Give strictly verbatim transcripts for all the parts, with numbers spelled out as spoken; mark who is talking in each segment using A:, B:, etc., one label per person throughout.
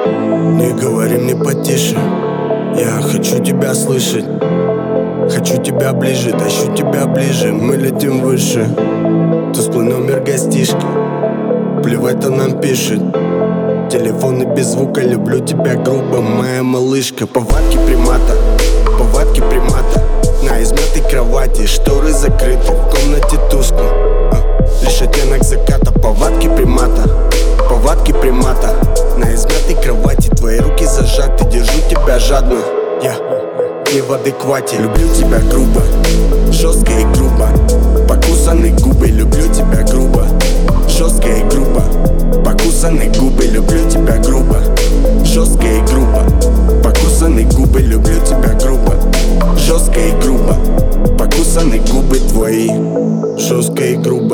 A: Не говори мне потише, я хочу тебя слышать. Хочу тебя ближе, тащу тебя ближе, мы летим выше. Тусклый номер гостишки, плевать, он нам пишет. Телефоны без звука, люблю тебя грубо, моя малышка. Повадки примата, повадки примата. На измятой кровати, шторы закрыты, в комнате тускло, а, лишь оттенок заката. Повадки примата, повадки примата. На измятой кровати, твои руки зажаты, держу тебя жадно. Я не в адеквате, люблю тебя грубо, жестко и грубо. Покусаны губы, люблю тебя грубо, жестко и грубо. Покусаны губы, люблю тебя грубо, жестко и грубо. Покусаны губы, люблю тебя грубо, жестко и грубо. Покусаны губы твои, жестко и грубо.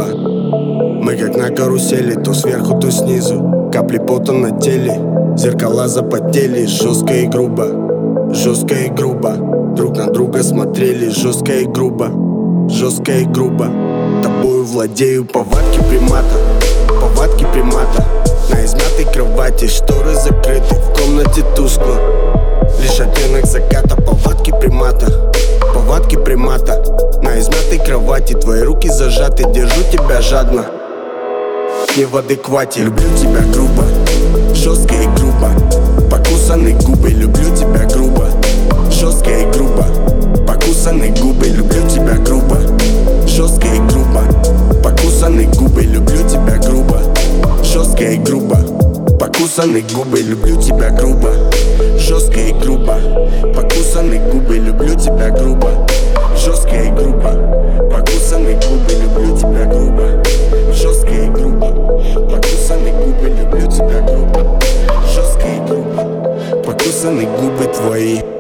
A: Мы как на карусели, то сверху, то снизу. Капли пота на теле, зеркала запотели. Жестко и грубо, жестко и грубо. Друг на друга смотрели, жестко и грубо, жестко и грубо. Тобою владею, повадки примата, повадки примата. На измятой кровати, шторы закрыты, в комнате тускло, лишь оттенок заката. Повадки примата, повадки примата. На измятой кровати, твои руки зажаты, держу тебя жадно. Не в адеквате, люблю тебя грубо, жестко и грубо. Покусаны губы, люблю тебя грубо, жестко и грубо. Покусаны губы, люблю тебя грубо, жестко и грубо. Покусаны губы, люблю тебя грубо, жестко и грубо. Покусаны губы, люблю тебя грубо, жестко и грубо. Покусаны губы, люблю тебя грубо, жестко и грубо. Покусаны губы, люблю тебя грубо, жестко и грубо. Покусаны губы, люблю тебя грубо, жестко и грубо. Покусаны губы твои.